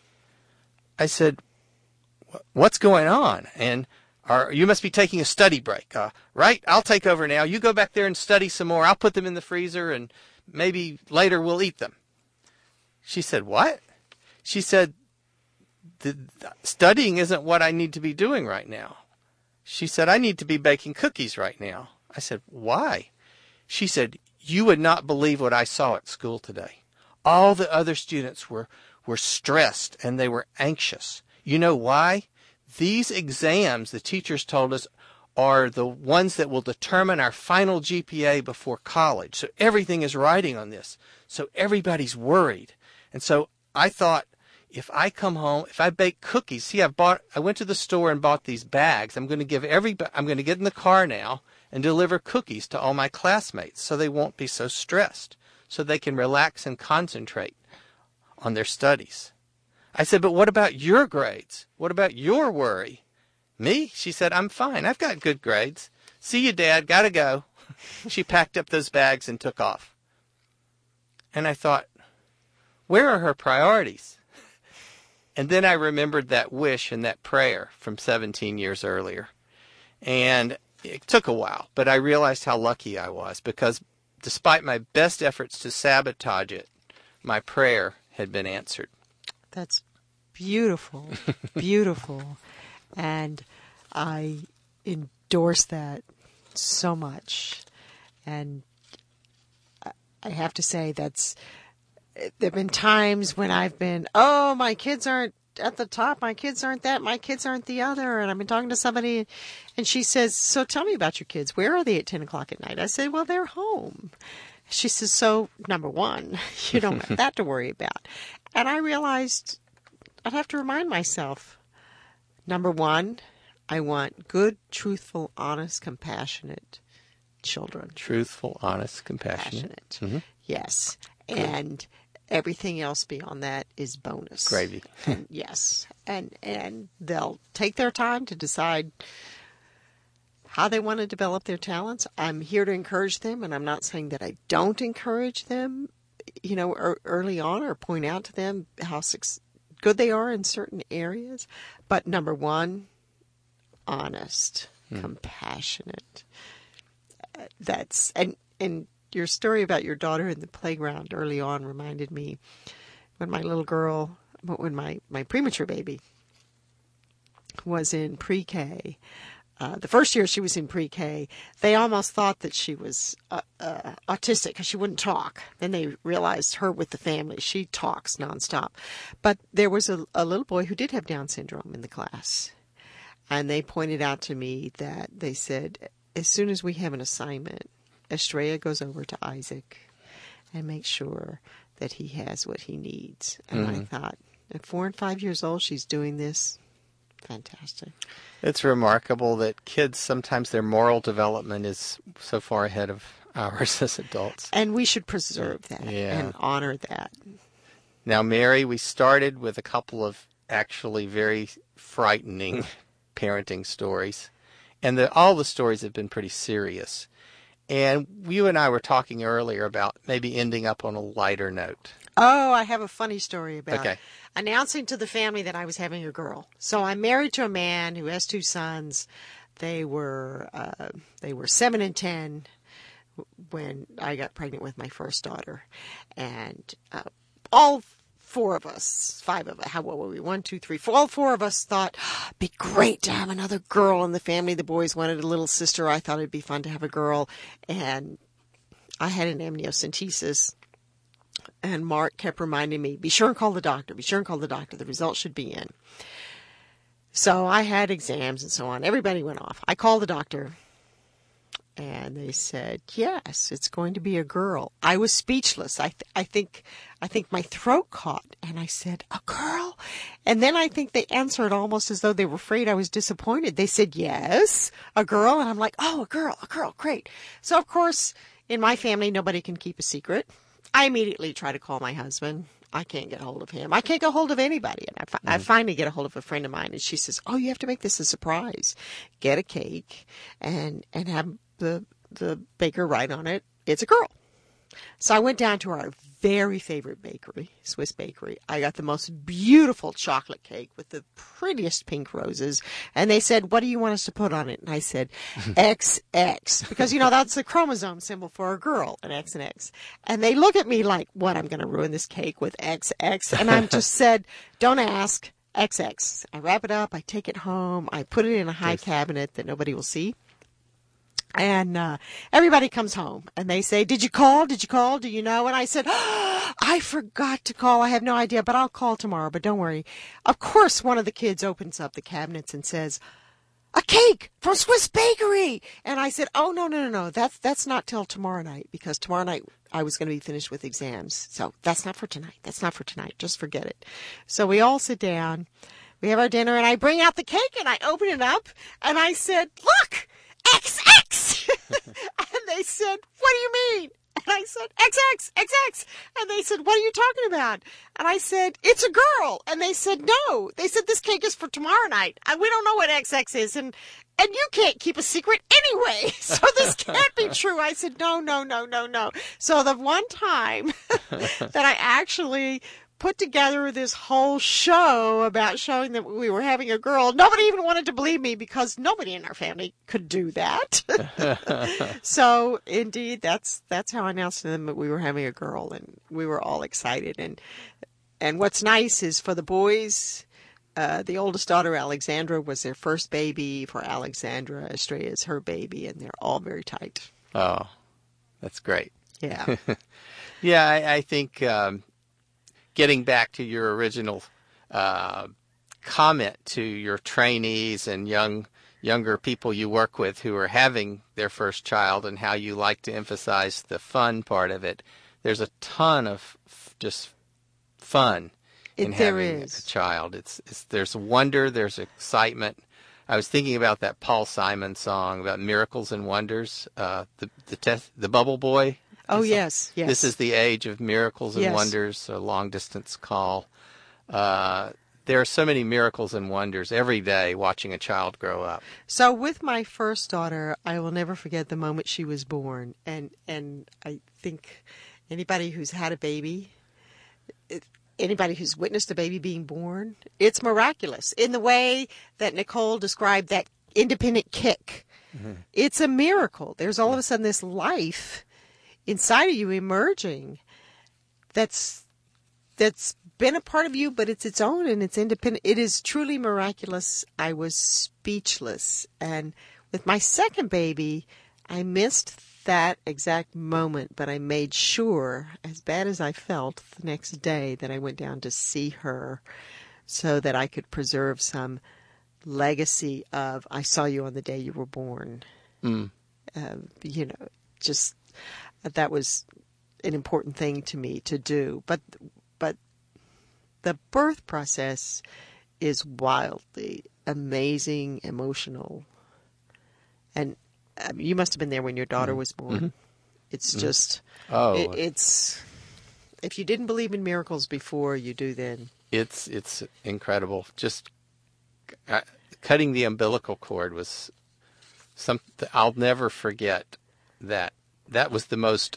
I said, "What's going on?" And Are, you must be taking a study break, uh, right? I'll take over now. You go back there and study some more. I'll put them in the freezer, and maybe later we'll eat them. She said, "What?" She said, the, the studying isn't what I need to be doing right now. She said, "I need to be baking cookies right now." I said, "Why?" She said, "You would not believe what I saw at school today. All the other students were, were stressed, and they were anxious. You know why? These exams, the teachers told us, are the ones that will determine our final G P A before college. So everything is riding on this. So everybody's worried." And so I thought, if I come home, if I bake cookies, see, I bought, I went to the store and bought these bags. I'm going to give every, I'm going to get in the car now and deliver cookies to all my classmates so they won't be so stressed, so they can relax and concentrate on their studies. I said, "But what about your grades? What about your worry?" "Me?" She said, "I'm fine. I've got good grades. See you, Dad. Gotta go." She packed up those bags and took off. And I thought, where are her priorities? And then I remembered that wish and that prayer from seventeen years earlier. And it took a while, but I realized how lucky I was, because despite my best efforts to sabotage it, my prayer had been answered.
That's beautiful, beautiful. And I endorse that so much. And I have to say that's, there have been times when I've been, oh, my kids aren't at the top. My kids aren't that. My kids aren't the other. And I've been talking to somebody, and she says, so tell me about your kids. Where are they at ten o'clock at night? I said, well, they're home. She says, so number one, you don't have that to worry about. And I realized I'd have to remind myself, number one, I want good, truthful, honest, compassionate children.
Truthful, honest, compassionate.
Passionate.
Mm-hmm.
Yes. Good. And everything else beyond that is bonus.
Gravy.
And yes. And and they'll take their time to decide how they want to develop their talents. I'm here to encourage them, and I'm not saying that I don't encourage them, you know, er, early on, or point out to them how su- good they are in certain areas. But number one, honest, hmm. compassionate. Uh, that's and and your story about your daughter in the playground early on reminded me when my little girl, when my, my premature baby was in pre-K. Uh, the first year she was in pre-K, they almost thought that she was uh, uh, autistic because she wouldn't talk. Then they realized her with the family. She talks nonstop. But there was a, a little boy who did have Down syndrome in the class. And they pointed out to me that they said, as soon as we have an assignment, Estrella goes over to Isaac and makes sure that he has what he needs. And mm-hmm. I thought, at four and five years old, she's doing this. Fantastic.
It's remarkable that kids, sometimes their moral development is so far ahead of ours as adults.
And we should preserve that
yeah.
and honor that.
Now, Mary, we started with a couple of actually very frightening parenting stories. And the, all the stories have been pretty serious. And you and I were talking earlier about maybe ending up on a lighter note.
Oh, I have a funny story about
okay.
announcing to the family that I was having a girl. So I'm married to a man who has two sons. They were uh, they were seven and ten when I got pregnant with my first daughter, and uh, all four of us, five of us, how what were we? One, two, three, four. All four of us thought it'd be great to have another girl in the family. The boys wanted a little sister. I thought it'd be fun to have a girl, and I had an amniocentesis. And Mark kept reminding me, be sure and call the doctor. Be sure and call the doctor. The results should be in. So I had exams and so on. Everybody went off. I called the doctor, and they said, yes, it's going to be a girl. I was speechless. I th- I think I think my throat caught, and I said, a girl? And then I think they answered almost as though they were afraid I was disappointed. They said, yes, a girl. And I'm like, oh, a girl, a girl, great. So, of course, in my family, nobody can keep a secret. I immediately try to call my husband. I can't get a hold of him. I can't get a hold of anybody. And I, fi- mm. I finally get a hold of a friend of mine, and she says, oh, you have to make this a surprise. Get a cake and and have the the baker write on it, it's a girl. So I went down to our very favorite bakery, Swiss Bakery. I got the most beautiful chocolate cake with the prettiest pink roses. And they said, what do you want us to put on it? And I said, X X. Because, you know, that's the chromosome symbol for a girl, an X and X. And they look at me like, what, I'm going to ruin this cake with X X? And I just said, don't ask, X X. I wrap it up, I take it home, I put it in a high cabinet that nobody will see. And uh, everybody comes home, and they say, did you call? Did you call? Do you know? And I said, oh, I forgot to call. I have no idea, but I'll call tomorrow, but don't worry. Of course, one of the kids opens up the cabinets and says, a cake from Swiss Bakery. And I said, oh, no, no, no, no. That's, that's not till tomorrow night, because tomorrow night I was going to be finished with exams. So that's not for tonight. That's not for tonight. Just forget it. So we all sit down. We have our dinner, and I bring out the cake, and I open it up, and I said, look, X X. And they said, what do you mean? And I said, X X, X X. And they said, what are you talking about? And I said, it's a girl. And they said, no. They said, this cake is for tomorrow night. And we don't know what X X is. And, and you can't keep a secret anyway. So this can't be true. I said, no, no, no, no, no. So the one time that I actually put together this whole show about showing that we were having a girl, nobody even wanted to believe me, because nobody in our family could do that. So indeed, that's that's how I announced to them that we were having a girl, and we were all excited. And and what's nice is for the boys, uh, the oldest daughter, Alexandra, was their first baby. For Alexandra, Estrella is her baby, and they're all very tight.
Oh, that's great.
Yeah.
Yeah, I, I think um, getting back to your original uh, comment to your trainees and young younger people you work with who are having their first child and how you like to emphasize the fun part of it. There's a ton of f- just fun in
It, there
having
is.
a child. It's, it's there's wonder, there's excitement. I was thinking about that Paul Simon song about miracles and wonders. Uh, the the test, the Bubble Boy.
Oh,
This-
yes, yes.
This is the age of miracles and
Yes.
wonders. A long distance call. Uh, there are so many miracles and wonders every day watching a child grow up.
So with my first daughter, I will never forget the moment she was born. And and I think anybody who's had a baby, it, anybody who's witnessed a baby being born, it's miraculous in the way that Nicole described that independent kick. Mm-hmm. It's a miracle. There's all of a sudden this life inside of you emerging that's that's been a part of you, but it's its own and it's independent. It is truly miraculous. I was speechless. And with my second baby, I missed that exact moment, but I made sure, as bad as I felt the next day, that I went down to see her so that I could preserve some legacy of, I saw you on the day you were born.
Mm.
Uh, you know, just that was an important thing to me to do. But but the birth process is wildly amazing, emotional, and I mean, you must have been there when your daughter was born.
Mm-hmm.
It's just,
Oh,
it, it's if you didn't believe in miracles before, you do then.
it's it's incredible. Just uh, cutting the umbilical cord was something I'll never forget. That that was the most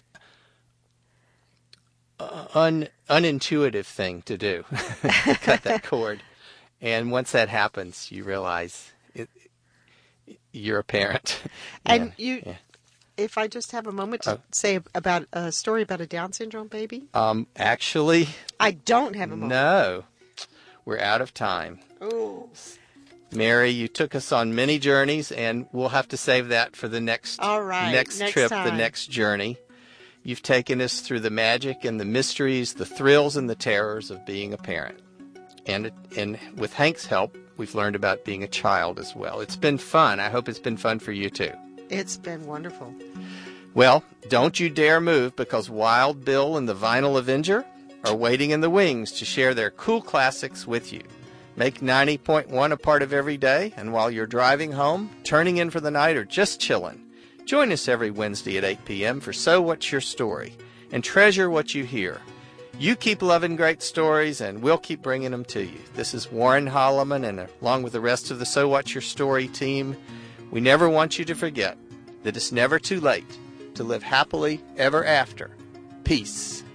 uh, un unintuitive thing to do. Cut that cord, and once that happens, you realize it, you're a parent.
And
Yeah,
you,
yeah.
if I just have a moment to
Uh,
say about a story about a Down syndrome baby,
Um, actually,
I don't have a moment.
no, we're out of time.
Oh.
Mary, you took us on many journeys, and we'll have to save that for the next
All right,
next,
next
trip, the
time.
next journey. You've taken us through the magic and the mysteries, the thrills and the terrors of being a parent. And it, and with Hank's help, we've learned about being a child as well. It's been fun. I hope it's been fun for you too.
It's been wonderful.
Well, don't you dare move, because Wild Bill and the Vinyl Avenger are waiting in the wings to share their cool classics with you. Make ninety point one a part of every day, and while you're driving home, turning in for the night, or just chilling, join us every Wednesday at eight p.m. for So What's Your Story, and treasure what you hear. You keep loving great stories, and we'll keep bringing them to you. This is Warren Holloman, and along with the rest of the So What's Your Story team, we never want you to forget that it's never too late to live happily ever after. Peace.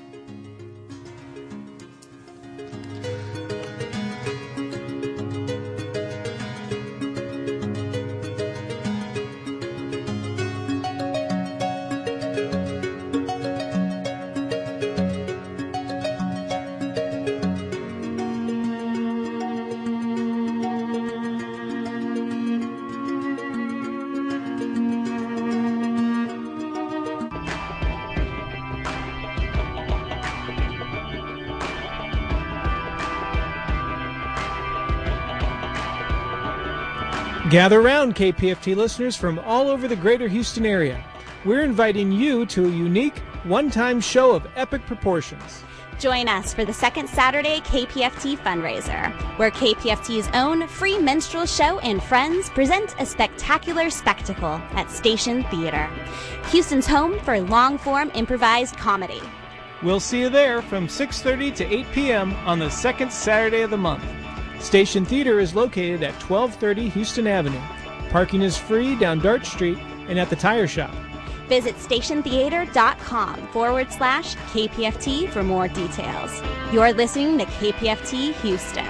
Gather round, K P F T listeners from all over the greater Houston area. We're inviting you to a unique, one-time show of epic proportions.
Join us for the second Saturday K P F T fundraiser, where K P F T's own free minstrel show and friends present a spectacular spectacle at Station Theater, Houston's home for long-form improvised comedy.
We'll see you there from six thirty to eight p.m. on the second Saturday of the month. Station Theater is located at twelve thirty Houston Avenue. Parking is free down Dart Street and at the tire shop.
Visit stationtheater.com forward slash KPFT for more details. You're listening to K P F T Houston.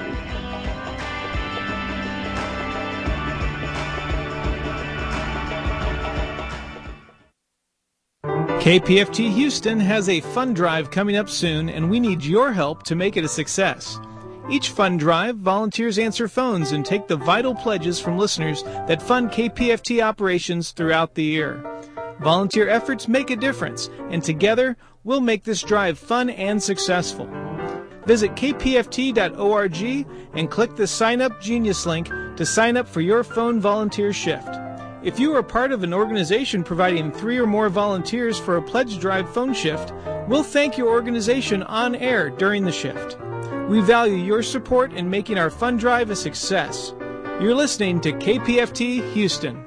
K P F T Houston has a fund drive coming up soon, and we need your help to make it a success. Each fund drive, volunteers answer phones and take the vital pledges from listeners that fund K P F T operations throughout the year. Volunteer efforts make a difference, and together, we'll make this drive fun and successful. Visit k p f t dot org and click the Sign Up Genius link to sign up for your phone volunteer shift. If you are part of an organization providing three or more volunteers for a pledge drive phone shift, we'll thank your organization on air during the shift. We value your support in making our fund drive a success. You're listening to K P F T Houston.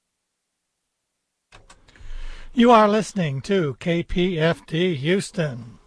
You are listening to K P F T Houston.